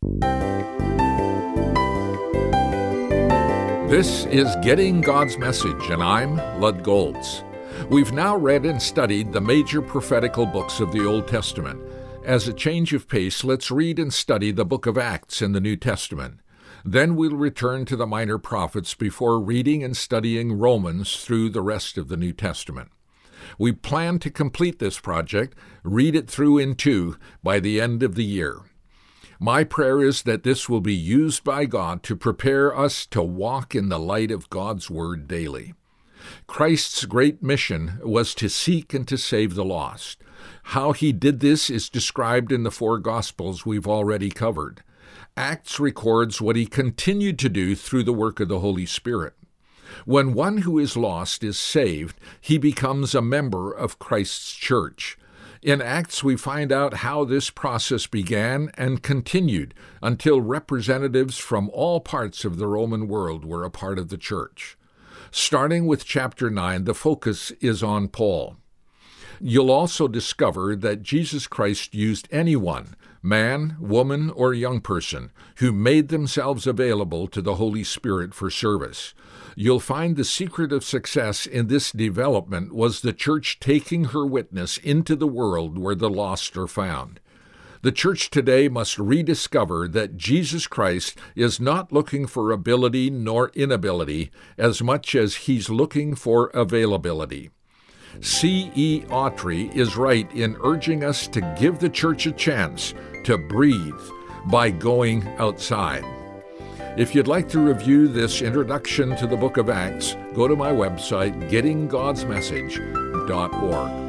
This is Getting God's Message, and I'm Lud Golds. We've now read and studied the major prophetical books of the Old Testament. As a change of pace, let's read and study the book of Acts in the New Testament. Then we'll return to the minor prophets before reading and studying Romans through the rest of the New Testament. We plan to complete this project, read it through in two, by the end of the year. My prayer is that this will be used by God to prepare us to walk in the light of God's Word daily. Christ's great mission was to seek and to save the lost. How he did this is described in the four Gospels we've already covered. Acts records what he continued to do through the work of the Holy Spirit. When one who is lost is saved, he becomes a member of Christ's church. In Acts, we find out how this process began and continued until representatives from all parts of the Roman world were a part of the church. Starting with chapter 9, the focus is on Paul. You'll also discover that Jesus Christ used anyone, man, woman, or young person, who made themselves available to the Holy Spirit for service. You'll find the secret of success in this development was the church taking her witness into the world where the lost are found. The church today must rediscover that Jesus Christ is not looking for ability nor inability as much as he's looking for availability. C.E. Autry is right in urging us to give the church a chance to breathe by going outside. If you'd like to review this introduction to the book of Acts, go to my website, gettinggodsmessage.org.